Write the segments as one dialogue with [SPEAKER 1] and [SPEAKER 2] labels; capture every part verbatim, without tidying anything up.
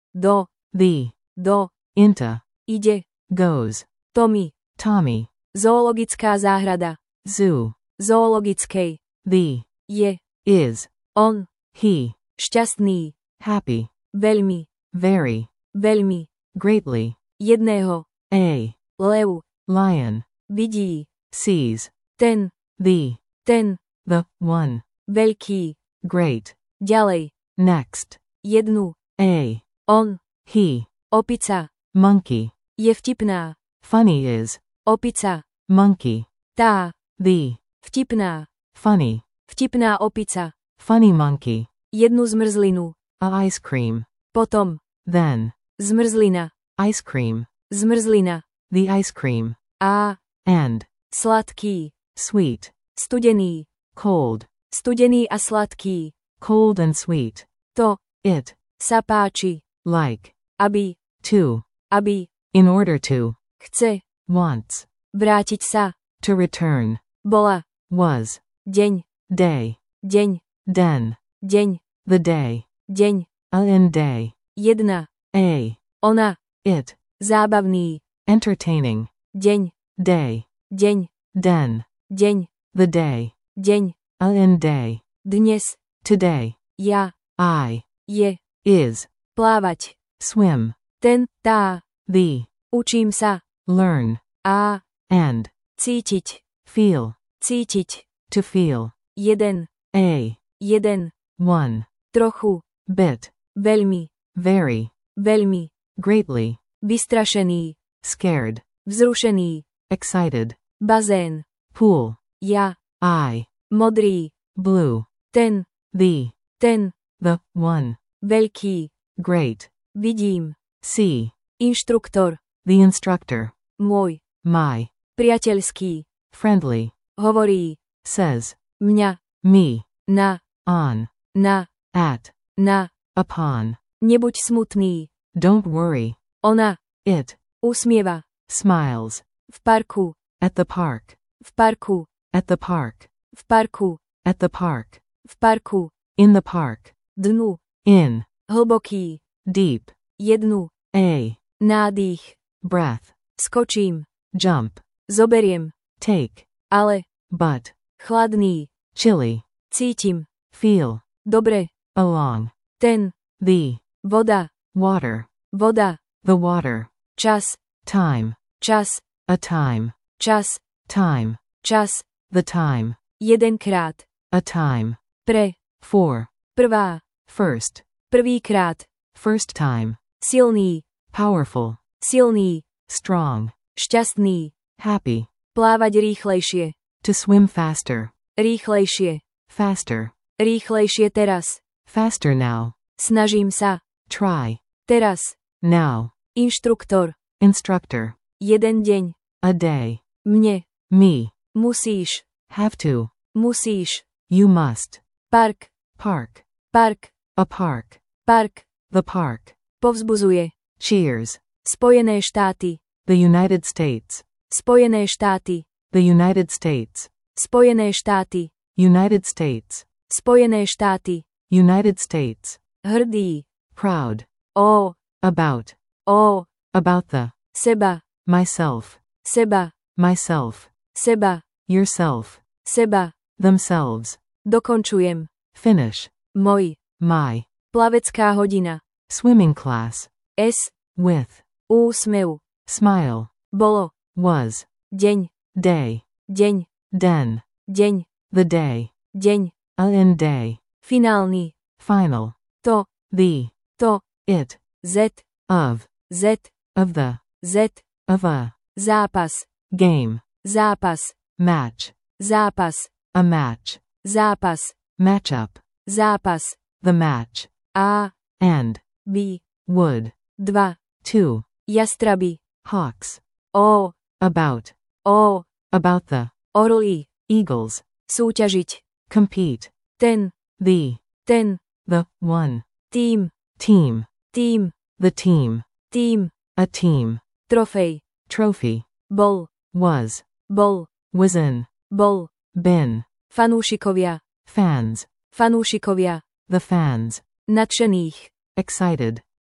[SPEAKER 1] do,
[SPEAKER 2] the,
[SPEAKER 1] do,
[SPEAKER 2] into,
[SPEAKER 1] ide,
[SPEAKER 2] goes,
[SPEAKER 1] Tommy,
[SPEAKER 2] Tommy,
[SPEAKER 1] zoologická záhrada,
[SPEAKER 2] zoo,
[SPEAKER 1] zoologickej,
[SPEAKER 2] the,
[SPEAKER 1] je,
[SPEAKER 2] is,
[SPEAKER 1] on,
[SPEAKER 2] he,
[SPEAKER 1] šťastný,
[SPEAKER 2] happy,
[SPEAKER 1] veľmi,
[SPEAKER 2] very,
[SPEAKER 1] veľmi,
[SPEAKER 2] greatly,
[SPEAKER 1] jedného,
[SPEAKER 2] a,
[SPEAKER 1] lev,
[SPEAKER 2] lion,
[SPEAKER 1] vidí,
[SPEAKER 2] sees,
[SPEAKER 1] ten,
[SPEAKER 2] the,
[SPEAKER 1] ten,
[SPEAKER 2] the, one,
[SPEAKER 1] veľký,
[SPEAKER 2] great,
[SPEAKER 1] ďalej,
[SPEAKER 2] next,
[SPEAKER 1] jednu,
[SPEAKER 2] a,
[SPEAKER 1] on,
[SPEAKER 2] he,
[SPEAKER 1] opica,
[SPEAKER 2] monkey,
[SPEAKER 1] je vtipná,
[SPEAKER 2] funny is,
[SPEAKER 1] opica,
[SPEAKER 2] monkey,
[SPEAKER 1] tá,
[SPEAKER 2] the,
[SPEAKER 1] vtipná,
[SPEAKER 2] funny,
[SPEAKER 1] vtipná opica,
[SPEAKER 2] funny monkey,
[SPEAKER 1] jednu zmrzlinu,
[SPEAKER 2] a ice cream,
[SPEAKER 1] potom,
[SPEAKER 2] then,
[SPEAKER 1] zmrzlina,
[SPEAKER 2] ice cream,
[SPEAKER 1] zmrzlina,
[SPEAKER 2] the ice cream,
[SPEAKER 1] a,
[SPEAKER 2] and,
[SPEAKER 1] sladký,
[SPEAKER 2] sweet,
[SPEAKER 1] studený,
[SPEAKER 2] cold,
[SPEAKER 1] studený a sladký,
[SPEAKER 2] cold and sweet,
[SPEAKER 1] to,
[SPEAKER 2] it,
[SPEAKER 1] sa páči,
[SPEAKER 2] like,
[SPEAKER 1] aby,
[SPEAKER 2] to,
[SPEAKER 1] aby,
[SPEAKER 2] in order to,
[SPEAKER 1] chce,
[SPEAKER 2] wants,
[SPEAKER 1] vrátiť sa,
[SPEAKER 2] to return,
[SPEAKER 1] bola,
[SPEAKER 2] was,
[SPEAKER 1] deň,
[SPEAKER 2] day,
[SPEAKER 1] deň,
[SPEAKER 2] den,
[SPEAKER 1] deň,
[SPEAKER 2] the day,
[SPEAKER 1] deň,
[SPEAKER 2] a in day,
[SPEAKER 1] jedna,
[SPEAKER 2] a,
[SPEAKER 1] ona,
[SPEAKER 2] it,
[SPEAKER 1] zábavný,
[SPEAKER 2] entertaining,
[SPEAKER 1] deň,
[SPEAKER 2] day,
[SPEAKER 1] deň,
[SPEAKER 2] den,
[SPEAKER 1] deň,
[SPEAKER 2] the day,
[SPEAKER 1] deň,
[SPEAKER 2] a in day,
[SPEAKER 1] dnes,
[SPEAKER 2] today,
[SPEAKER 1] ja,
[SPEAKER 2] I,
[SPEAKER 1] je,
[SPEAKER 2] is,
[SPEAKER 1] plávať,
[SPEAKER 2] swim,
[SPEAKER 1] ten, tá,
[SPEAKER 2] the,
[SPEAKER 1] učím sa,
[SPEAKER 2] learn,
[SPEAKER 1] a,
[SPEAKER 2] and,
[SPEAKER 1] cítiť,
[SPEAKER 2] feel,
[SPEAKER 1] cítiť,
[SPEAKER 2] to feel,
[SPEAKER 1] jeden,
[SPEAKER 2] a,
[SPEAKER 1] jeden,
[SPEAKER 2] one,
[SPEAKER 1] trochu,
[SPEAKER 2] bit,
[SPEAKER 1] veľmi,
[SPEAKER 2] very,
[SPEAKER 1] veľmi,
[SPEAKER 2] greatly,
[SPEAKER 1] vystrašený,
[SPEAKER 2] scared,
[SPEAKER 1] vzrušený,
[SPEAKER 2] excited,
[SPEAKER 1] bazén,
[SPEAKER 2] pool,
[SPEAKER 1] ja,
[SPEAKER 2] I,
[SPEAKER 1] modrý,
[SPEAKER 2] blue,
[SPEAKER 1] ten,
[SPEAKER 2] the,
[SPEAKER 1] ten,
[SPEAKER 2] the, one,
[SPEAKER 1] veľký,
[SPEAKER 2] great,
[SPEAKER 1] vidím,
[SPEAKER 2] see,
[SPEAKER 1] inštruktor,
[SPEAKER 2] the instructor,
[SPEAKER 1] môj,
[SPEAKER 2] my,
[SPEAKER 1] priateľský,
[SPEAKER 2] friendly,
[SPEAKER 1] hovorí,
[SPEAKER 2] says,
[SPEAKER 1] mňa,
[SPEAKER 2] me,
[SPEAKER 1] na,
[SPEAKER 2] on,
[SPEAKER 1] na,
[SPEAKER 2] at,
[SPEAKER 1] na,
[SPEAKER 2] upon,
[SPEAKER 1] nebuď smutný,
[SPEAKER 2] don't worry,
[SPEAKER 1] ona,
[SPEAKER 2] it,
[SPEAKER 1] usmieva,
[SPEAKER 2] smiles,
[SPEAKER 1] v parku,
[SPEAKER 2] at the park,
[SPEAKER 1] v parku,
[SPEAKER 2] at the park,
[SPEAKER 1] v parku,
[SPEAKER 2] at the park,
[SPEAKER 1] v parku,
[SPEAKER 2] in the park,
[SPEAKER 1] dnu,
[SPEAKER 2] in,
[SPEAKER 1] hlboký,
[SPEAKER 2] deep,
[SPEAKER 1] jednu,
[SPEAKER 2] a,
[SPEAKER 1] nádych,
[SPEAKER 2] breath,
[SPEAKER 1] skočím,
[SPEAKER 2] jump,
[SPEAKER 1] zoberiem,
[SPEAKER 2] take,
[SPEAKER 1] ale,
[SPEAKER 2] but,
[SPEAKER 1] chladný,
[SPEAKER 2] chilly,
[SPEAKER 1] cítim,
[SPEAKER 2] feel,
[SPEAKER 1] dobre,
[SPEAKER 2] along,
[SPEAKER 1] ten,
[SPEAKER 2] the,
[SPEAKER 1] voda,
[SPEAKER 2] water,
[SPEAKER 1] voda,
[SPEAKER 2] the water,
[SPEAKER 1] čas,
[SPEAKER 2] time,
[SPEAKER 1] čas,
[SPEAKER 2] a time,
[SPEAKER 1] čas,
[SPEAKER 2] time,
[SPEAKER 1] čas,
[SPEAKER 2] the time,
[SPEAKER 1] jedenkrát,
[SPEAKER 2] a time,
[SPEAKER 1] pre,
[SPEAKER 2] for,
[SPEAKER 1] prvá,
[SPEAKER 2] first,
[SPEAKER 1] prvýkrát,
[SPEAKER 2] first time,
[SPEAKER 1] silný,
[SPEAKER 2] powerful,
[SPEAKER 1] silný,
[SPEAKER 2] strong,
[SPEAKER 1] šťastný,
[SPEAKER 2] happy,
[SPEAKER 1] plávať rýchlejšie,
[SPEAKER 2] to swim faster,
[SPEAKER 1] rýchlejšie,
[SPEAKER 2] faster,
[SPEAKER 1] rýchlejšie teraz,
[SPEAKER 2] faster now,
[SPEAKER 1] snažím sa,
[SPEAKER 2] try,
[SPEAKER 1] teraz,
[SPEAKER 2] now,
[SPEAKER 1] inštruktor,
[SPEAKER 2] instructor,
[SPEAKER 1] jeden deň,
[SPEAKER 2] a day,
[SPEAKER 1] mne,
[SPEAKER 2] me,
[SPEAKER 1] musíš,
[SPEAKER 2] have to,
[SPEAKER 1] musíš,
[SPEAKER 2] you must,
[SPEAKER 1] park,
[SPEAKER 2] park,
[SPEAKER 1] park,
[SPEAKER 2] a park,
[SPEAKER 1] park,
[SPEAKER 2] the park,
[SPEAKER 1] povzbuzuje,
[SPEAKER 2] cheers,
[SPEAKER 1] Spojené štáty,
[SPEAKER 2] the United States,
[SPEAKER 1] Spojené štáty,
[SPEAKER 2] the United States,
[SPEAKER 1] Spojené štáty,
[SPEAKER 2] United States,
[SPEAKER 1] Spojené štáty,
[SPEAKER 2] United States,
[SPEAKER 1] hrdý,
[SPEAKER 2] proud,
[SPEAKER 1] ó,
[SPEAKER 2] about,
[SPEAKER 1] ó,
[SPEAKER 2] about the,
[SPEAKER 1] seba,
[SPEAKER 2] myself,
[SPEAKER 1] seba,
[SPEAKER 2] myself,
[SPEAKER 1] seba,
[SPEAKER 2] yourself,
[SPEAKER 1] seba,
[SPEAKER 2] themselves,
[SPEAKER 1] dokončujem,
[SPEAKER 2] finish,
[SPEAKER 1] môj,
[SPEAKER 2] my,
[SPEAKER 1] plavecká hodina,
[SPEAKER 2] swimming class,
[SPEAKER 1] S,
[SPEAKER 2] with,
[SPEAKER 1] úsmev,
[SPEAKER 2] smile,
[SPEAKER 1] bolo,
[SPEAKER 2] was,
[SPEAKER 1] deň,
[SPEAKER 2] day,
[SPEAKER 1] deň,
[SPEAKER 2] den,
[SPEAKER 1] deň,
[SPEAKER 2] the day,
[SPEAKER 1] deň,
[SPEAKER 2] a in day,
[SPEAKER 1] finálny,
[SPEAKER 2] final,
[SPEAKER 1] to,
[SPEAKER 2] the,
[SPEAKER 1] to,
[SPEAKER 2] it,
[SPEAKER 1] Z,
[SPEAKER 2] of,
[SPEAKER 1] Z,
[SPEAKER 2] of the,
[SPEAKER 1] Z,
[SPEAKER 2] of a,
[SPEAKER 1] zápas,
[SPEAKER 2] game,
[SPEAKER 1] zápas,
[SPEAKER 2] match,
[SPEAKER 1] zápas,
[SPEAKER 2] a match,
[SPEAKER 1] zápas,
[SPEAKER 2] matchup,
[SPEAKER 1] zápas,
[SPEAKER 2] the match,
[SPEAKER 1] A,
[SPEAKER 2] and,
[SPEAKER 1] B,
[SPEAKER 2] would,
[SPEAKER 1] dva,
[SPEAKER 2] two,
[SPEAKER 1] jastraby,
[SPEAKER 2] hawks,
[SPEAKER 1] O,
[SPEAKER 2] about,
[SPEAKER 1] O,
[SPEAKER 2] about the,
[SPEAKER 1] orly,
[SPEAKER 2] eagles,
[SPEAKER 1] súťažiť,
[SPEAKER 2] compete,
[SPEAKER 1] ten,
[SPEAKER 2] the,
[SPEAKER 1] ten,
[SPEAKER 2] the, one,
[SPEAKER 1] tým,
[SPEAKER 2] team,
[SPEAKER 1] tým,
[SPEAKER 2] the team,
[SPEAKER 1] tým,
[SPEAKER 2] a team,
[SPEAKER 1] trofej,
[SPEAKER 2] trophy,
[SPEAKER 1] bol,
[SPEAKER 2] was,
[SPEAKER 1] bol,
[SPEAKER 2] was in,
[SPEAKER 1] bol,
[SPEAKER 2] been,
[SPEAKER 1] fanúšikovia,
[SPEAKER 2] fans,
[SPEAKER 1] fanúšikovia,
[SPEAKER 2] the fans,
[SPEAKER 1] nadšených,
[SPEAKER 2] excited,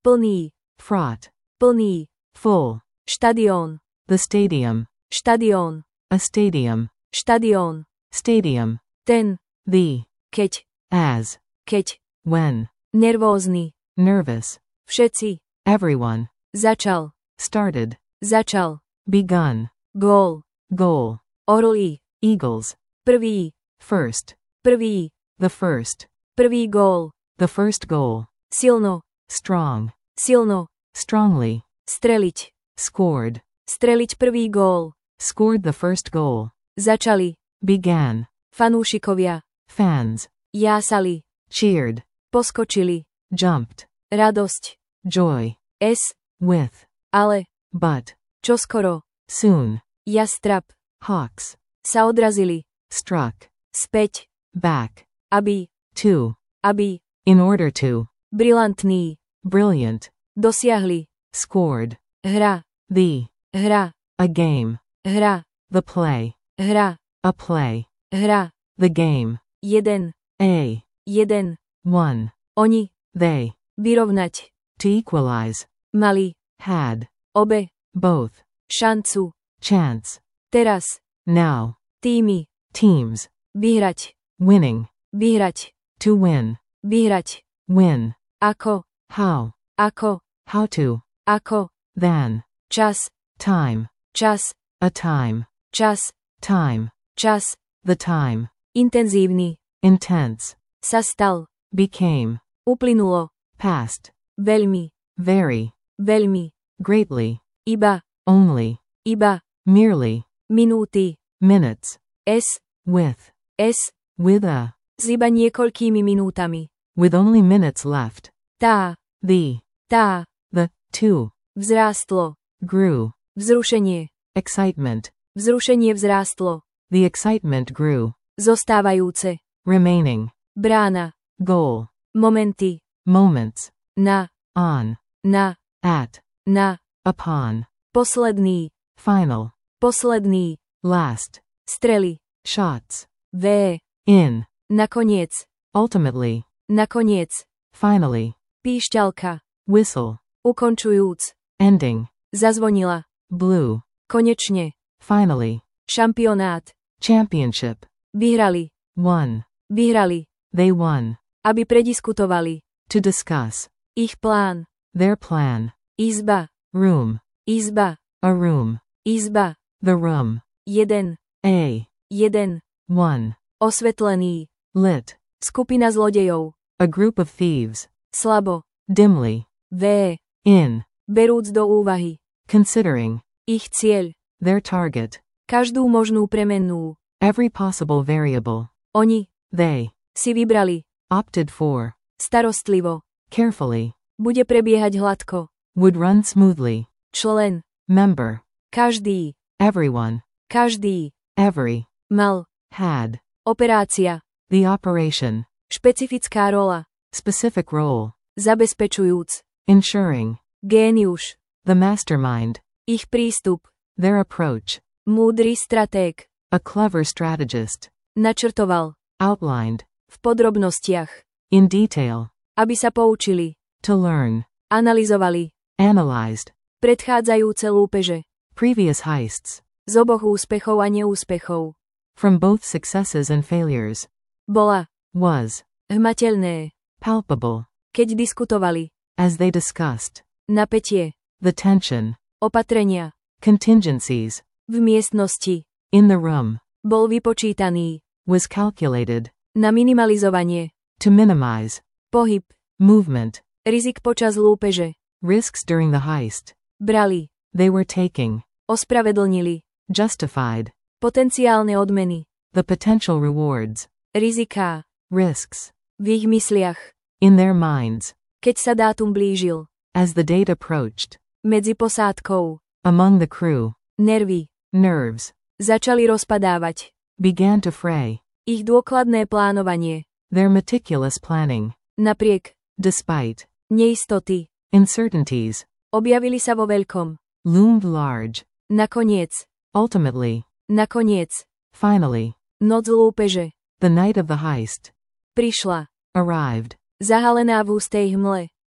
[SPEAKER 1] Plný.
[SPEAKER 2] fraught,
[SPEAKER 1] Plný.
[SPEAKER 2] full,
[SPEAKER 1] Štadión.
[SPEAKER 2] the stadium,
[SPEAKER 1] Štadión.
[SPEAKER 2] a stadium,
[SPEAKER 1] Štadión.
[SPEAKER 2] stadium,
[SPEAKER 1] Ten.
[SPEAKER 2] the,
[SPEAKER 1] Keď.
[SPEAKER 2] as,
[SPEAKER 1] Keď.
[SPEAKER 2] when,
[SPEAKER 1] Nervózny.
[SPEAKER 2] nervous,
[SPEAKER 1] Všetci.
[SPEAKER 2] everyone,
[SPEAKER 1] Začal.
[SPEAKER 2] started,
[SPEAKER 1] Začal.
[SPEAKER 2] begun,
[SPEAKER 1] Gól.
[SPEAKER 2] goal,
[SPEAKER 1] Orly.
[SPEAKER 2] eagles,
[SPEAKER 1] Prvý.
[SPEAKER 2] first,
[SPEAKER 1] Prvý.
[SPEAKER 2] the first,
[SPEAKER 1] Prvý gól.
[SPEAKER 2] the first goal,
[SPEAKER 1] Silno.
[SPEAKER 2] strong,
[SPEAKER 1] Silno.
[SPEAKER 2] strongly,
[SPEAKER 1] Streliť.
[SPEAKER 2] scored,
[SPEAKER 1] Streliť prvý gól.
[SPEAKER 2] scored the first goal,
[SPEAKER 1] Začali.
[SPEAKER 2] began,
[SPEAKER 1] Fanúšikovia.
[SPEAKER 2] fans,
[SPEAKER 1] Jásali.
[SPEAKER 2] cheered,
[SPEAKER 1] Poskočili.
[SPEAKER 2] jumped,
[SPEAKER 1] Radosť.
[SPEAKER 2] joy,
[SPEAKER 1] S.
[SPEAKER 2] with,
[SPEAKER 1] Ale.
[SPEAKER 2] but,
[SPEAKER 1] Čoskoro.
[SPEAKER 2] soon,
[SPEAKER 1] Jastrab.
[SPEAKER 2] hawks,
[SPEAKER 1] Sa odrazili.
[SPEAKER 2] struck,
[SPEAKER 1] Späť.
[SPEAKER 2] back,
[SPEAKER 1] Aby.
[SPEAKER 2] to,
[SPEAKER 1] Aby.
[SPEAKER 2] in order to,
[SPEAKER 1] Brilantný.
[SPEAKER 2] brilliant,
[SPEAKER 1] Dosiahli.
[SPEAKER 2] scored,
[SPEAKER 1] Hra.
[SPEAKER 2] the,
[SPEAKER 1] Hra.
[SPEAKER 2] a game,
[SPEAKER 1] Hra.
[SPEAKER 2] the play,
[SPEAKER 1] Hra.
[SPEAKER 2] a play,
[SPEAKER 1] Hra.
[SPEAKER 2] the game,
[SPEAKER 1] Jeden.
[SPEAKER 2] a,
[SPEAKER 1] Jeden.
[SPEAKER 2] one,
[SPEAKER 1] Oni.
[SPEAKER 2] they,
[SPEAKER 1] Vyrovnať.
[SPEAKER 2] to equalize,
[SPEAKER 1] Mali.
[SPEAKER 2] had,
[SPEAKER 1] Obe.
[SPEAKER 2] both,
[SPEAKER 1] Šancu.
[SPEAKER 2] chance,
[SPEAKER 1] Teraz.
[SPEAKER 2] now,
[SPEAKER 1] Týmy.
[SPEAKER 2] teams,
[SPEAKER 1] Vyhrať.
[SPEAKER 2] winning,
[SPEAKER 1] Vyhrať.
[SPEAKER 2] to win,
[SPEAKER 1] Vyhrať.
[SPEAKER 2] win,
[SPEAKER 1] Ako.
[SPEAKER 2] how,
[SPEAKER 1] Ako.
[SPEAKER 2] how to,
[SPEAKER 1] Ako.
[SPEAKER 2] than,
[SPEAKER 1] Čas.
[SPEAKER 2] time,
[SPEAKER 1] Čas.
[SPEAKER 2] a time,
[SPEAKER 1] Čas.
[SPEAKER 2] time,
[SPEAKER 1] Čas.
[SPEAKER 2] the time,
[SPEAKER 1] Intenzívny.
[SPEAKER 2] intense,
[SPEAKER 1] Sa stal.
[SPEAKER 2] became,
[SPEAKER 1] Uplynulo.
[SPEAKER 2] past,
[SPEAKER 1] Veľmi.
[SPEAKER 2] very,
[SPEAKER 1] Veľmi.
[SPEAKER 2] greatly,
[SPEAKER 1] Iba.
[SPEAKER 2] only,
[SPEAKER 1] Iba.
[SPEAKER 2] merely,
[SPEAKER 1] Minúty.
[SPEAKER 2] minutes,
[SPEAKER 1] S.
[SPEAKER 2] with,
[SPEAKER 1] S.
[SPEAKER 2] with a,
[SPEAKER 1] S iba niekoľkými minútami.
[SPEAKER 2] with only minutes left,
[SPEAKER 1] Tá.
[SPEAKER 2] the,
[SPEAKER 1] Tá.
[SPEAKER 2] the, to,
[SPEAKER 1] Vzrástlo.
[SPEAKER 2] grew,
[SPEAKER 1] Vzrušenie.
[SPEAKER 2] excitement,
[SPEAKER 1] Vzrušenie vzrástlo.
[SPEAKER 2] the excitement grew,
[SPEAKER 1] Zostávajúce.
[SPEAKER 2] remaining,
[SPEAKER 1] Brána.
[SPEAKER 2] goal,
[SPEAKER 1] Momenty.
[SPEAKER 2] moments,
[SPEAKER 1] Na.
[SPEAKER 2] on,
[SPEAKER 1] Na.
[SPEAKER 2] at,
[SPEAKER 1] Na.
[SPEAKER 2] upon,
[SPEAKER 1] Posledný.
[SPEAKER 2] final,
[SPEAKER 1] Posledný.
[SPEAKER 2] last,
[SPEAKER 1] Strely.
[SPEAKER 2] shots,
[SPEAKER 1] V.
[SPEAKER 2] in,
[SPEAKER 1] Nakoniec.
[SPEAKER 2] ultimately,
[SPEAKER 1] Nakoniec.
[SPEAKER 2] finally,
[SPEAKER 1] Píšťalka.
[SPEAKER 2] whistle,
[SPEAKER 1] Ukončujúc.
[SPEAKER 2] ending,
[SPEAKER 1] Zazvonila.
[SPEAKER 2] blue,
[SPEAKER 1] Konečne.
[SPEAKER 2] finally,
[SPEAKER 1] Šampionát.
[SPEAKER 2] championship,
[SPEAKER 1] Vyhrali.
[SPEAKER 2] won,
[SPEAKER 1] Vyhrali.
[SPEAKER 2] they won,
[SPEAKER 1] Aby prediskutovali.
[SPEAKER 2] to discuss,
[SPEAKER 1] Ich plán.
[SPEAKER 2] their plan,
[SPEAKER 1] Izba.
[SPEAKER 2] room,
[SPEAKER 1] Izba.
[SPEAKER 2] a room,
[SPEAKER 1] Izba.
[SPEAKER 2] the room,
[SPEAKER 1] Jeden.
[SPEAKER 2] a,
[SPEAKER 1] Jeden.
[SPEAKER 2] one,
[SPEAKER 1] Osvetlený.
[SPEAKER 2] lit,
[SPEAKER 1] Skupina zlodejov.
[SPEAKER 2] a group of thieves,
[SPEAKER 1] Slabo.
[SPEAKER 2] dimly,
[SPEAKER 1] V.
[SPEAKER 2] in,
[SPEAKER 1] Berúc do úvahy.
[SPEAKER 2] considering,
[SPEAKER 1] Ich cieľ.
[SPEAKER 2] their target,
[SPEAKER 1] Každú možnú premennú.
[SPEAKER 2] every possible variable,
[SPEAKER 1] Oni.
[SPEAKER 2] they,
[SPEAKER 1] Si vybrali.
[SPEAKER 2] opted for,
[SPEAKER 1] Starostlivo.
[SPEAKER 2] carefully,
[SPEAKER 1] Bude prebiehať hladko.
[SPEAKER 2] would run smoothly,
[SPEAKER 1] Člen.
[SPEAKER 2] member,
[SPEAKER 1] Každý.
[SPEAKER 2] everyone,
[SPEAKER 1] Každý.
[SPEAKER 2] every,
[SPEAKER 1] Mal.
[SPEAKER 2] had,
[SPEAKER 1] Operácia.
[SPEAKER 2] the operation,
[SPEAKER 1] Špecifická rola.
[SPEAKER 2] specific role,
[SPEAKER 1] Zabezpečujúc.
[SPEAKER 2] ensuring,
[SPEAKER 1] Géniuš.
[SPEAKER 2] the mastermind,
[SPEAKER 1] Ich prístup.
[SPEAKER 2] their approach,
[SPEAKER 1] Múdry stratég.
[SPEAKER 2] a clever strategist,
[SPEAKER 1] Načrtoval.
[SPEAKER 2] outlined,
[SPEAKER 1] V podrobnostiach.
[SPEAKER 2] in detail,
[SPEAKER 1] Aby sa poučili.
[SPEAKER 2] to learn,
[SPEAKER 1] Analyzovali.
[SPEAKER 2] analyzed,
[SPEAKER 1] Predchádzajúce lúpeže.
[SPEAKER 2] previous heists,
[SPEAKER 1] Z oboch úspechov a neúspechov.
[SPEAKER 2] from both successes and failures,
[SPEAKER 1] Bola.
[SPEAKER 2] was,
[SPEAKER 1] Hmatateľné.
[SPEAKER 2] palpable,
[SPEAKER 1] Keď diskutovali.
[SPEAKER 2] as they discussed,
[SPEAKER 1] Napätie.
[SPEAKER 2] the tension,
[SPEAKER 1] Opatrenia.
[SPEAKER 2] contingencies,
[SPEAKER 1] V miestnosti.
[SPEAKER 2] in the room,
[SPEAKER 1] Bol vypočítaný.
[SPEAKER 2] was calculated,
[SPEAKER 1] Na minimalizovanie.
[SPEAKER 2] to minimize,
[SPEAKER 1] Pohyb.
[SPEAKER 2] movement,
[SPEAKER 1] Rizik počas lúpeže.
[SPEAKER 2] risks during the heist,
[SPEAKER 1] Brali.
[SPEAKER 2] they were taking,
[SPEAKER 1] Ospravedlnili.
[SPEAKER 2] justified,
[SPEAKER 1] Potenciálne odmeny.
[SPEAKER 2] the potential rewards,
[SPEAKER 1] Riziká.
[SPEAKER 2] risks,
[SPEAKER 1] V ich mysliach.
[SPEAKER 2] in their minds,
[SPEAKER 1] Keď sa dátum blížil.
[SPEAKER 2] as the date approached,
[SPEAKER 1] Medzi posádkou.
[SPEAKER 2] among the crew,
[SPEAKER 1] Nervy.
[SPEAKER 2] nerves,
[SPEAKER 1] Začali rozpadávať.
[SPEAKER 2] began to fray,
[SPEAKER 1] Ich dôkladné plánovanie.
[SPEAKER 2] their meticulous planning,
[SPEAKER 1] Napriek.
[SPEAKER 2] despite,
[SPEAKER 1] Neistoty.
[SPEAKER 2] uncertainties,
[SPEAKER 1] Objavili sa vo veľkom.
[SPEAKER 2] loomed large,
[SPEAKER 1] Nakoniec.
[SPEAKER 2] ultimately,
[SPEAKER 1] Nakoniec.
[SPEAKER 2] finally,
[SPEAKER 1] Noc lúpeže.
[SPEAKER 2] the night of the heist,
[SPEAKER 1] Prišla.
[SPEAKER 2] arrived,
[SPEAKER 1] Zahalená v hustej hmle.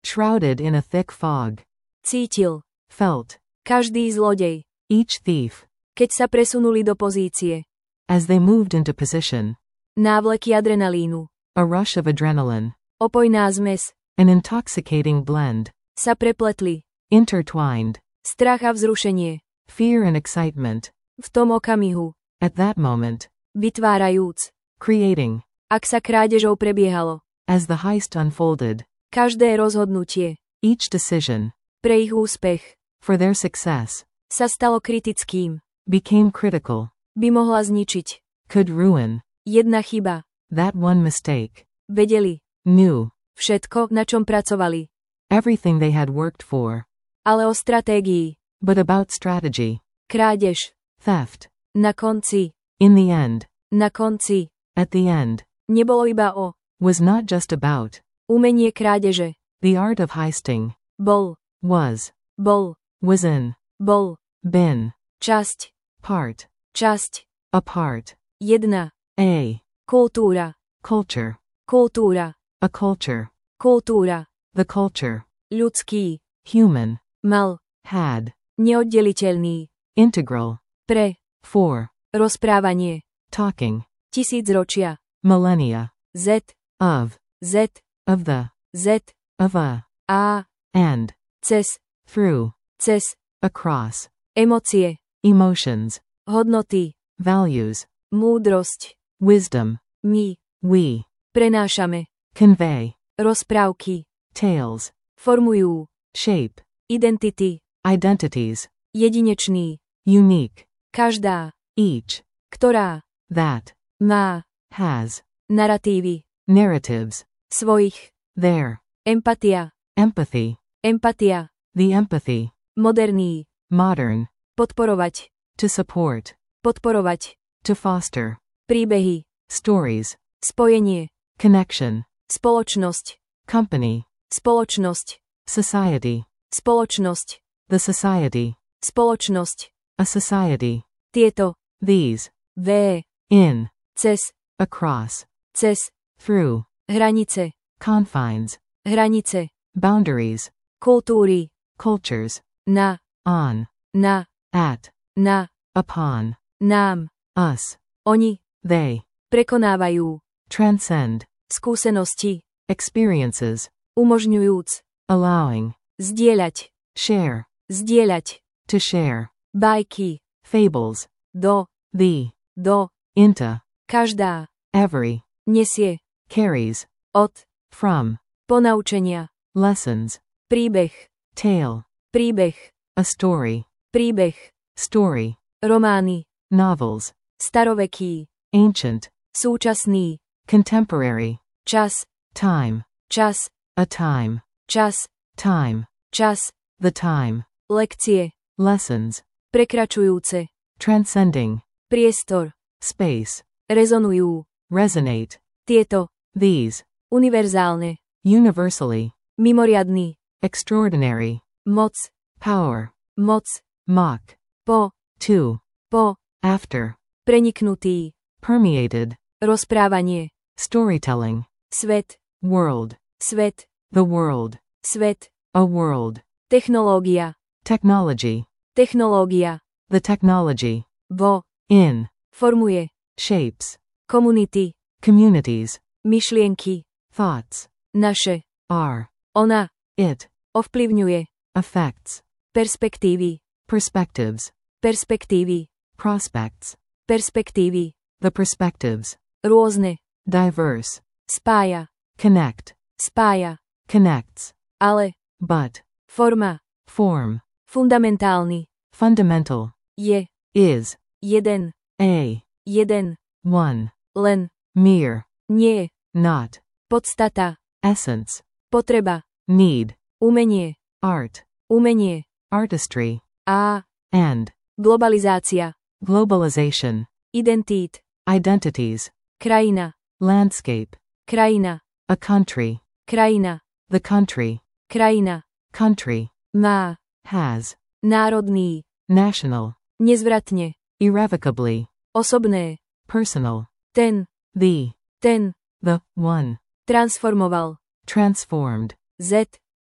[SPEAKER 2] Shrouded in a thick fog.
[SPEAKER 1] Cítil.
[SPEAKER 2] Felt.
[SPEAKER 1] Každý zlodej.
[SPEAKER 2] Each thief.
[SPEAKER 1] Keď sa presunuli do pozície.
[SPEAKER 2] As they moved into position.
[SPEAKER 1] Návleky adrenalínu.
[SPEAKER 2] A rush of adrenaline.
[SPEAKER 1] Opojná zmes.
[SPEAKER 2] An intoxicating blend.
[SPEAKER 1] Sa prepletli.
[SPEAKER 2] Intertwined.
[SPEAKER 1] Strach a vzrušenie.
[SPEAKER 2] Fear and excitement.
[SPEAKER 1] V tom okamihu.
[SPEAKER 2] At that moment.
[SPEAKER 1] Vytvárajúc.
[SPEAKER 2] Creating.
[SPEAKER 1] Ak sa krádežou prebiehalo.
[SPEAKER 2] As the heist unfolded.
[SPEAKER 1] Každé rozhodnutie.
[SPEAKER 2] Each decision.
[SPEAKER 1] Pre ich úspech.
[SPEAKER 2] For their success.
[SPEAKER 1] Sa stalo kritickým.
[SPEAKER 2] Became critical.
[SPEAKER 1] By mohla zničiť.
[SPEAKER 2] Could ruin.
[SPEAKER 1] Jedna chyba.
[SPEAKER 2] That one mistake.
[SPEAKER 1] Vedeli.
[SPEAKER 2] Knew.
[SPEAKER 1] Všetko, na čom pracovali.
[SPEAKER 2] Everything they had worked for.
[SPEAKER 1] Ale o stratégii.
[SPEAKER 2] But about strategy.
[SPEAKER 1] Krádež.
[SPEAKER 2] Theft.
[SPEAKER 1] Na konci.
[SPEAKER 2] In the end.
[SPEAKER 1] Na konci.
[SPEAKER 2] At the end.
[SPEAKER 1] Nebolo iba o.
[SPEAKER 2] Was not just about.
[SPEAKER 1] Umenie krádeže.
[SPEAKER 2] The art of heisting.
[SPEAKER 1] Bol.
[SPEAKER 2] Was.
[SPEAKER 1] Bol.
[SPEAKER 2] Was in.
[SPEAKER 1] Bol.
[SPEAKER 2] Been.
[SPEAKER 1] Časť.
[SPEAKER 2] Part.
[SPEAKER 1] Časť.
[SPEAKER 2] A part.
[SPEAKER 1] Jedna.
[SPEAKER 2] A.
[SPEAKER 1] Kultúra.
[SPEAKER 2] Culture.
[SPEAKER 1] Kultúra.
[SPEAKER 2] A culture.
[SPEAKER 1] Kultúra.
[SPEAKER 2] The culture.
[SPEAKER 1] Ľudský.
[SPEAKER 2] Human.
[SPEAKER 1] Mal.
[SPEAKER 2] Had.
[SPEAKER 1] Neoddeliteľný.
[SPEAKER 2] Integral.
[SPEAKER 1] Pre.
[SPEAKER 2] For.
[SPEAKER 1] Rozprávanie.
[SPEAKER 2] Talking.
[SPEAKER 1] Tisícročia.
[SPEAKER 2] Millennia.
[SPEAKER 1] Z.
[SPEAKER 2] Of.
[SPEAKER 1] Z.
[SPEAKER 2] Of the.
[SPEAKER 1] Z.
[SPEAKER 2] Of a.
[SPEAKER 1] A.
[SPEAKER 2] And.
[SPEAKER 1] Cez.
[SPEAKER 2] Through.
[SPEAKER 1] Cez.
[SPEAKER 2] Across.
[SPEAKER 1] Emócie.
[SPEAKER 2] Emotions.
[SPEAKER 1] Hodnoty.
[SPEAKER 2] Values.
[SPEAKER 1] Múdrosť.
[SPEAKER 2] Wisdom.
[SPEAKER 1] My.
[SPEAKER 2] We.
[SPEAKER 1] Prenášame.
[SPEAKER 2] Convey.
[SPEAKER 1] Rozprávky.
[SPEAKER 2] Tales.
[SPEAKER 1] Formujú.
[SPEAKER 2] Shape.
[SPEAKER 1] Identity.
[SPEAKER 2] Identities.
[SPEAKER 1] Jedinečný.
[SPEAKER 2] Unique.
[SPEAKER 1] Každá.
[SPEAKER 2] Each.
[SPEAKER 1] Ktorá.
[SPEAKER 2] That.
[SPEAKER 1] Má.
[SPEAKER 2] Has.
[SPEAKER 1] Naratívy.
[SPEAKER 2] Narratives.
[SPEAKER 1] Svojich.
[SPEAKER 2] Their.
[SPEAKER 1] Empatia.
[SPEAKER 2] Empathy.
[SPEAKER 1] Empatia.
[SPEAKER 2] The empathy.
[SPEAKER 1] Moderný.
[SPEAKER 2] Modern.
[SPEAKER 1] Podporovať.
[SPEAKER 2] To support.
[SPEAKER 1] Podporovať.
[SPEAKER 2] To foster.
[SPEAKER 1] Príbehy.
[SPEAKER 2] Stories.
[SPEAKER 1] Spojenie.
[SPEAKER 2] Connection.
[SPEAKER 1] Spoločnosť.
[SPEAKER 2] Company.
[SPEAKER 1] Spoločnosť.
[SPEAKER 2] Society.
[SPEAKER 1] Spoločnosť.
[SPEAKER 2] The society.
[SPEAKER 1] Spoločnosť.
[SPEAKER 2] A society.
[SPEAKER 1] Tieto.
[SPEAKER 2] These.
[SPEAKER 1] V.
[SPEAKER 2] In.
[SPEAKER 1] Cez.
[SPEAKER 2] Across.
[SPEAKER 1] Cez.
[SPEAKER 2] Through.
[SPEAKER 1] Hranice.
[SPEAKER 2] Confines.
[SPEAKER 1] Hranice.
[SPEAKER 2] Boundaries.
[SPEAKER 1] Kultúry.
[SPEAKER 2] Cultures.
[SPEAKER 1] Na.
[SPEAKER 2] On.
[SPEAKER 1] Na.
[SPEAKER 2] At.
[SPEAKER 1] Na.
[SPEAKER 2] Upon.
[SPEAKER 1] Nám.
[SPEAKER 2] Us.
[SPEAKER 1] Oni.
[SPEAKER 2] They.
[SPEAKER 1] Prekonávajú.
[SPEAKER 2] Transcend.
[SPEAKER 1] Skúsenosti.
[SPEAKER 2] Experiences.
[SPEAKER 1] Umožňujúc.
[SPEAKER 2] Allowing.
[SPEAKER 1] Zdieľať.
[SPEAKER 2] Share.
[SPEAKER 1] Zdieľať.
[SPEAKER 2] To share.
[SPEAKER 1] Bajky.
[SPEAKER 2] Fables.
[SPEAKER 1] Do.
[SPEAKER 2] The.
[SPEAKER 1] Do.
[SPEAKER 2] Into.
[SPEAKER 1] Každá.
[SPEAKER 2] Every.
[SPEAKER 1] Nesie.
[SPEAKER 2] Carries.
[SPEAKER 1] Od.
[SPEAKER 2] From.
[SPEAKER 1] Ponaučenia.
[SPEAKER 2] Lessons.
[SPEAKER 1] Príbeh.
[SPEAKER 2] Tale.
[SPEAKER 1] Príbeh.
[SPEAKER 2] A story.
[SPEAKER 1] Príbeh.
[SPEAKER 2] Story.
[SPEAKER 1] Romány.
[SPEAKER 2] Novels.
[SPEAKER 1] Staroveký.
[SPEAKER 2] Ancient.
[SPEAKER 1] Súčasný.
[SPEAKER 2] Contemporary.
[SPEAKER 1] Čas.
[SPEAKER 2] Time.
[SPEAKER 1] Čas.
[SPEAKER 2] A time.
[SPEAKER 1] Čas.
[SPEAKER 2] Time.
[SPEAKER 1] Čas.
[SPEAKER 2] The time.
[SPEAKER 1] Lekcie.
[SPEAKER 2] Lessons.
[SPEAKER 1] Prekračujúce.
[SPEAKER 2] Transcending.
[SPEAKER 1] Priestor.
[SPEAKER 2] Space.
[SPEAKER 1] Rezonujú.
[SPEAKER 2] Resonate.
[SPEAKER 1] Tieto.
[SPEAKER 2] These.
[SPEAKER 1] Univerzálne.
[SPEAKER 2] Universally.
[SPEAKER 1] Mimoriadny.
[SPEAKER 2] Extraordinary.
[SPEAKER 1] Moc.
[SPEAKER 2] Power.
[SPEAKER 1] Moc.
[SPEAKER 2] Mock.
[SPEAKER 1] Po.
[SPEAKER 2] To.
[SPEAKER 1] Po.
[SPEAKER 2] After.
[SPEAKER 1] Preniknutý.
[SPEAKER 2] Permeated.
[SPEAKER 1] Rozprávanie.
[SPEAKER 2] Storytelling.
[SPEAKER 1] Svet.
[SPEAKER 2] World.
[SPEAKER 1] Svet.
[SPEAKER 2] The world.
[SPEAKER 1] Svet.
[SPEAKER 2] A world.
[SPEAKER 1] Technológia.
[SPEAKER 2] Technology.
[SPEAKER 1] Technológia.
[SPEAKER 2] The technology.
[SPEAKER 1] Vo.
[SPEAKER 2] In.
[SPEAKER 1] Formuje.
[SPEAKER 2] Shapes.
[SPEAKER 1] Komunity.
[SPEAKER 2] Communities.
[SPEAKER 1] Myšlienky.
[SPEAKER 2] Thoughts.
[SPEAKER 1] Naše.
[SPEAKER 2] Are.
[SPEAKER 1] Ona.
[SPEAKER 2] It.
[SPEAKER 1] Ovplyvňuje.
[SPEAKER 2] Affects.
[SPEAKER 1] Perspektívy.
[SPEAKER 2] Perspectives.
[SPEAKER 1] Perspektívy.
[SPEAKER 2] Prospects.
[SPEAKER 1] Perspektívy.
[SPEAKER 2] The perspectives.
[SPEAKER 1] Rôzne.
[SPEAKER 2] Diverse.
[SPEAKER 1] Spája.
[SPEAKER 2] Connect.
[SPEAKER 1] Spája.
[SPEAKER 2] Connects.
[SPEAKER 1] Ale.
[SPEAKER 2] But.
[SPEAKER 1] Forma.
[SPEAKER 2] Form.
[SPEAKER 1] Fundamentálny.
[SPEAKER 2] Fundamental.
[SPEAKER 1] Je.
[SPEAKER 2] Is.
[SPEAKER 1] Jeden.
[SPEAKER 2] A.
[SPEAKER 1] Jeden.
[SPEAKER 2] One.
[SPEAKER 1] Len.
[SPEAKER 2] Mere.
[SPEAKER 1] Nie.
[SPEAKER 2] Not.
[SPEAKER 1] Podstata.
[SPEAKER 2] Essence.
[SPEAKER 1] Potreba.
[SPEAKER 2] Need.
[SPEAKER 1] Umenie.
[SPEAKER 2] Art.
[SPEAKER 1] Umenie.
[SPEAKER 2] Artistry.
[SPEAKER 1] A.
[SPEAKER 2] And.
[SPEAKER 1] Globalizácia.
[SPEAKER 2] Globalization.
[SPEAKER 1] Identít.
[SPEAKER 2] Identities.
[SPEAKER 1] Krajina.
[SPEAKER 2] Landscape.
[SPEAKER 1] Krajina.
[SPEAKER 2] A country.
[SPEAKER 1] Krajina.
[SPEAKER 2] The country.
[SPEAKER 1] Krajina.
[SPEAKER 2] Country.
[SPEAKER 1] Má.
[SPEAKER 2] Has.
[SPEAKER 1] Národný.
[SPEAKER 2] National.
[SPEAKER 1] Nezvratne.
[SPEAKER 2] Irrevocably.
[SPEAKER 1] Osobné.
[SPEAKER 2] Personal.
[SPEAKER 1] Ten.
[SPEAKER 2] The.
[SPEAKER 1] Ten.
[SPEAKER 2] The. One.
[SPEAKER 1] Transformoval.
[SPEAKER 2] Transformed.
[SPEAKER 1] Z.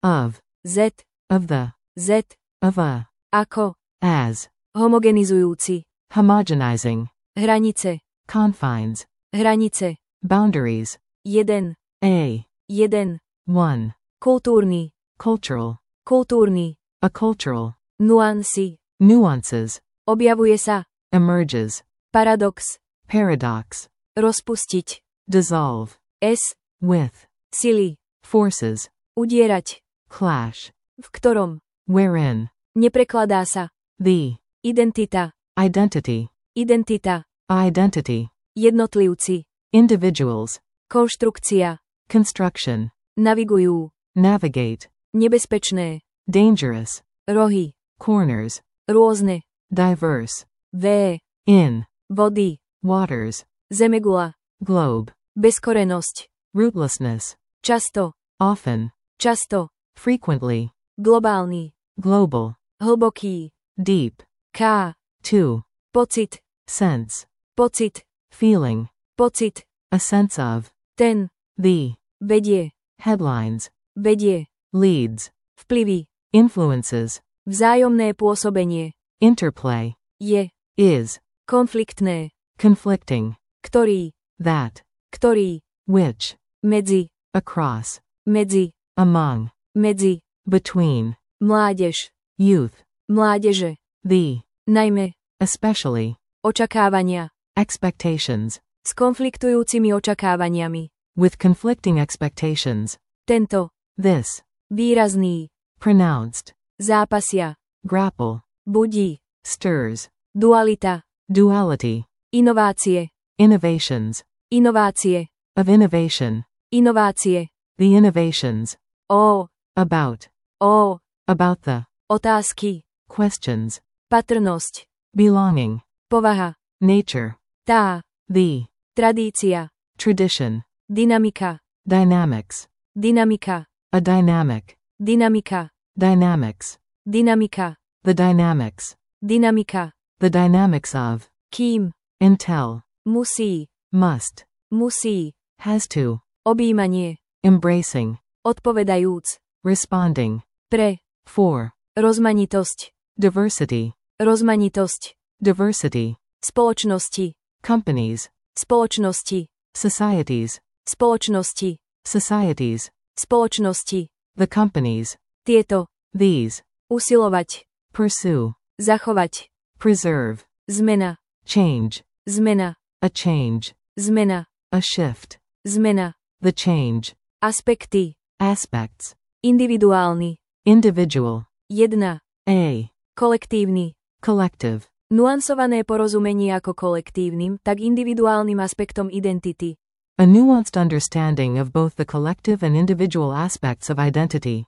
[SPEAKER 2] of,
[SPEAKER 1] Z,
[SPEAKER 2] of the,
[SPEAKER 1] Z,
[SPEAKER 2] of a,
[SPEAKER 1] ako,
[SPEAKER 2] as,
[SPEAKER 1] homogenizujúci,
[SPEAKER 2] homogenizing,
[SPEAKER 1] hranice,
[SPEAKER 2] confines,
[SPEAKER 1] hranice,
[SPEAKER 2] boundaries,
[SPEAKER 1] jeden,
[SPEAKER 2] a,
[SPEAKER 1] jeden,
[SPEAKER 2] one,
[SPEAKER 1] kultúrny,
[SPEAKER 2] cultural,
[SPEAKER 1] kultúrny,
[SPEAKER 2] a cultural,
[SPEAKER 1] nuancy,
[SPEAKER 2] nuances,
[SPEAKER 1] objavuje sa,
[SPEAKER 2] emerges,
[SPEAKER 1] paradox,
[SPEAKER 2] paradox,
[SPEAKER 1] rozpustiť,
[SPEAKER 2] dissolve,
[SPEAKER 1] S,
[SPEAKER 2] with,
[SPEAKER 1] sily,
[SPEAKER 2] forces,
[SPEAKER 1] udierať,
[SPEAKER 2] clash,
[SPEAKER 1] v ktorom,
[SPEAKER 2] wherein,
[SPEAKER 1] neprekladá sa,
[SPEAKER 2] the,
[SPEAKER 1] identita,
[SPEAKER 2] identity,
[SPEAKER 1] identita,
[SPEAKER 2] identity,
[SPEAKER 1] jednotlivci,
[SPEAKER 2] individuals,
[SPEAKER 1] konštrukcia,
[SPEAKER 2] construction,
[SPEAKER 1] navigujú,
[SPEAKER 2] navigate,
[SPEAKER 1] nebezpečné,
[SPEAKER 2] dangerous,
[SPEAKER 1] rohy,
[SPEAKER 2] corners,
[SPEAKER 1] rôzne,
[SPEAKER 2] diverse,
[SPEAKER 1] V,
[SPEAKER 2] in,
[SPEAKER 1] vody,
[SPEAKER 2] waters,
[SPEAKER 1] zemegula,
[SPEAKER 2] globe,
[SPEAKER 1] bezkorenosť,
[SPEAKER 2] rootlessness,
[SPEAKER 1] často,
[SPEAKER 2] often,
[SPEAKER 1] často,
[SPEAKER 2] frequently,
[SPEAKER 1] globálny,
[SPEAKER 2] global,
[SPEAKER 1] hlboký,
[SPEAKER 2] deep,
[SPEAKER 1] K,
[SPEAKER 2] to,
[SPEAKER 1] pocit,
[SPEAKER 2] sense,
[SPEAKER 1] pocit,
[SPEAKER 2] feeling,
[SPEAKER 1] pocit,
[SPEAKER 2] a sense of,
[SPEAKER 1] ten,
[SPEAKER 2] the,
[SPEAKER 1] vedie,
[SPEAKER 2] headlines,
[SPEAKER 1] vedie,
[SPEAKER 2] leads,
[SPEAKER 1] vplyvy,
[SPEAKER 2] influences,
[SPEAKER 1] vzájomné pôsobenie,
[SPEAKER 2] interplay,
[SPEAKER 1] je,
[SPEAKER 2] is,
[SPEAKER 1] konfliktné,
[SPEAKER 2] conflicting,
[SPEAKER 1] ktorý,
[SPEAKER 2] that,
[SPEAKER 1] ktorý,
[SPEAKER 2] which,
[SPEAKER 1] medzi,
[SPEAKER 2] across,
[SPEAKER 1] medzi,
[SPEAKER 2] among,
[SPEAKER 1] medzi,
[SPEAKER 2] between,
[SPEAKER 1] mládež,
[SPEAKER 2] youth,
[SPEAKER 1] mládeže,
[SPEAKER 2] the,
[SPEAKER 1] najmä,
[SPEAKER 2] especially,
[SPEAKER 1] očakávania,
[SPEAKER 2] expectations,
[SPEAKER 1] s konfliktujúcimi očakávaniami,
[SPEAKER 2] with conflicting expectations,
[SPEAKER 1] tento,
[SPEAKER 2] this,
[SPEAKER 1] výrazný,
[SPEAKER 2] pronounced,
[SPEAKER 1] zápasia,
[SPEAKER 2] grapple,
[SPEAKER 1] budí,
[SPEAKER 2] stirs,
[SPEAKER 1] dualita,
[SPEAKER 2] duality,
[SPEAKER 1] inovácie,
[SPEAKER 2] innovations,
[SPEAKER 1] inovácie,
[SPEAKER 2] of innovation,
[SPEAKER 1] inovácie,
[SPEAKER 2] the innovations,
[SPEAKER 1] o,
[SPEAKER 2] about,
[SPEAKER 1] o,
[SPEAKER 2] about the,
[SPEAKER 1] otázky,
[SPEAKER 2] questions,
[SPEAKER 1] patrnosť,
[SPEAKER 2] belonging,
[SPEAKER 1] povaha,
[SPEAKER 2] nature,
[SPEAKER 1] tá,
[SPEAKER 2] the,
[SPEAKER 1] tradícia,
[SPEAKER 2] tradition,
[SPEAKER 1] dynamika,
[SPEAKER 2] dynamics,
[SPEAKER 1] dynamika,
[SPEAKER 2] a dynamic,
[SPEAKER 1] dynamika,
[SPEAKER 2] dynamics,
[SPEAKER 1] dynamika,
[SPEAKER 2] the dynamics,
[SPEAKER 1] dynamika,
[SPEAKER 2] the dynamics of,
[SPEAKER 1] kým,
[SPEAKER 2] intel,
[SPEAKER 1] musí,
[SPEAKER 2] must,
[SPEAKER 1] musí,
[SPEAKER 2] has to,
[SPEAKER 1] objímanie,
[SPEAKER 2] embracing,
[SPEAKER 1] odpovedajúc,
[SPEAKER 2] responding,
[SPEAKER 1] pre,
[SPEAKER 2] for,
[SPEAKER 1] rozmanitosť,
[SPEAKER 2] diversity,
[SPEAKER 1] rozmanitosť,
[SPEAKER 2] diversity,
[SPEAKER 1] spoločnosti,
[SPEAKER 2] companies,
[SPEAKER 1] spoločnosti,
[SPEAKER 2] societies,
[SPEAKER 1] spoločnosti,
[SPEAKER 2] societies,
[SPEAKER 1] spoločnosti,
[SPEAKER 2] the companies,
[SPEAKER 1] tieto,
[SPEAKER 2] these,
[SPEAKER 1] usilovať,
[SPEAKER 2] pursue,
[SPEAKER 1] zachovať,
[SPEAKER 2] preserve,
[SPEAKER 1] zmena,
[SPEAKER 2] change,
[SPEAKER 1] zmena,
[SPEAKER 2] a change,
[SPEAKER 1] zmena,
[SPEAKER 2] a shift,
[SPEAKER 1] zmena,
[SPEAKER 2] the change,
[SPEAKER 1] aspekty,
[SPEAKER 2] aspects,
[SPEAKER 1] individuálny,
[SPEAKER 2] individual,
[SPEAKER 1] jedna,
[SPEAKER 2] a,
[SPEAKER 1] kolektívny,
[SPEAKER 2] collective,
[SPEAKER 1] nuansované porozumenie ako kolektívnym, tak individuálnym aspektom identity,
[SPEAKER 2] a nuanced understanding of both the collective and individual aspects of identity,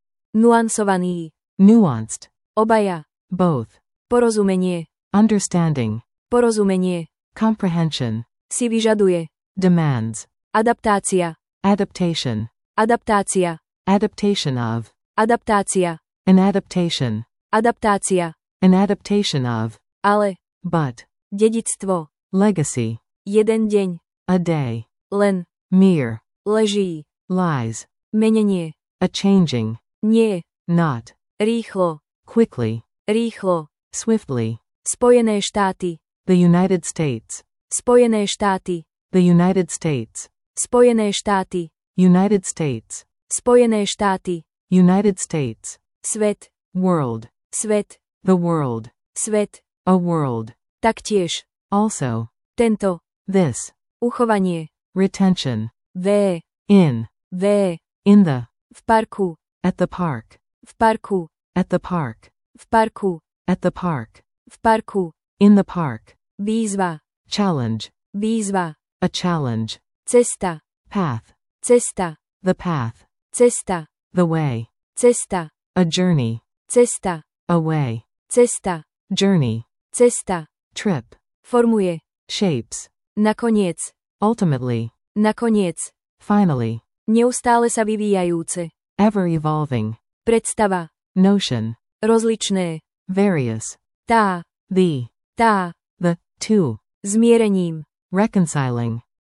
[SPEAKER 1] nuansovaný,
[SPEAKER 2] nuanced,
[SPEAKER 1] obaja,
[SPEAKER 2] both,
[SPEAKER 1] porozumenie,
[SPEAKER 2] understanding,
[SPEAKER 1] porozumenie,
[SPEAKER 2] comprehension,
[SPEAKER 1] si vyžaduje,
[SPEAKER 2] demands,
[SPEAKER 1] adaptácia,
[SPEAKER 2] adaptation,
[SPEAKER 1] adaptácia,
[SPEAKER 2] adaptation of,
[SPEAKER 1] adaptácia,
[SPEAKER 2] an adaptation,
[SPEAKER 1] adaptácia,
[SPEAKER 2] an adaptation of,
[SPEAKER 1] ale,
[SPEAKER 2] but,
[SPEAKER 1] dedičstvo,
[SPEAKER 2] legacy,
[SPEAKER 1] jeden deň,
[SPEAKER 2] a day,
[SPEAKER 1] len,
[SPEAKER 2] mere,
[SPEAKER 1] leží,
[SPEAKER 2] lies,
[SPEAKER 1] menenie,
[SPEAKER 2] a changing,
[SPEAKER 1] nie,
[SPEAKER 2] not,
[SPEAKER 1] rýchlo,
[SPEAKER 2] quickly,
[SPEAKER 1] rýchlo,
[SPEAKER 2] swiftly,
[SPEAKER 1] Spojené štáty,
[SPEAKER 2] the United States,
[SPEAKER 1] Spojené štáty,
[SPEAKER 2] the United States,
[SPEAKER 1] Spojené štáty,
[SPEAKER 2] United States,
[SPEAKER 1] Spojené štáty,
[SPEAKER 2] United States,
[SPEAKER 1] svet,
[SPEAKER 2] world,
[SPEAKER 1] svet,
[SPEAKER 2] the world,
[SPEAKER 1] svet,
[SPEAKER 2] a world,
[SPEAKER 1] taktiež,
[SPEAKER 2] also,
[SPEAKER 1] tento,
[SPEAKER 2] this,
[SPEAKER 1] uchovanie,
[SPEAKER 2] retention,
[SPEAKER 1] V,
[SPEAKER 2] in,
[SPEAKER 1] V,
[SPEAKER 2] in the,
[SPEAKER 1] v parku,
[SPEAKER 2] at the park,
[SPEAKER 1] v parku,
[SPEAKER 2] at the park,
[SPEAKER 1] v parku,
[SPEAKER 2] at the park,
[SPEAKER 1] v parku,
[SPEAKER 2] in the park,
[SPEAKER 1] výzva,
[SPEAKER 2] challenge,
[SPEAKER 1] výzva,
[SPEAKER 2] a challenge,
[SPEAKER 1] cesta,
[SPEAKER 2] path,
[SPEAKER 1] cesta,
[SPEAKER 2] the path,
[SPEAKER 1] cesta,
[SPEAKER 2] the way,
[SPEAKER 1] cesta,
[SPEAKER 2] a journey,
[SPEAKER 1] cesta,
[SPEAKER 2] a way,
[SPEAKER 1] cesta,
[SPEAKER 2] journey,
[SPEAKER 1] cesta,
[SPEAKER 2] trip,
[SPEAKER 1] formuje,
[SPEAKER 2] shapes,
[SPEAKER 1] nakoniec,
[SPEAKER 2] ultimately,
[SPEAKER 1] nakoniec,
[SPEAKER 2] finally,
[SPEAKER 1] neustále sa vyvíjajúce,
[SPEAKER 2] ever evolving,
[SPEAKER 1] predstava,
[SPEAKER 2] notion,
[SPEAKER 1] rozličné,
[SPEAKER 2] various,
[SPEAKER 1] tá,
[SPEAKER 2] the,
[SPEAKER 1] tá,
[SPEAKER 2] the, two,
[SPEAKER 1] zmierením,
[SPEAKER 2] reconciling,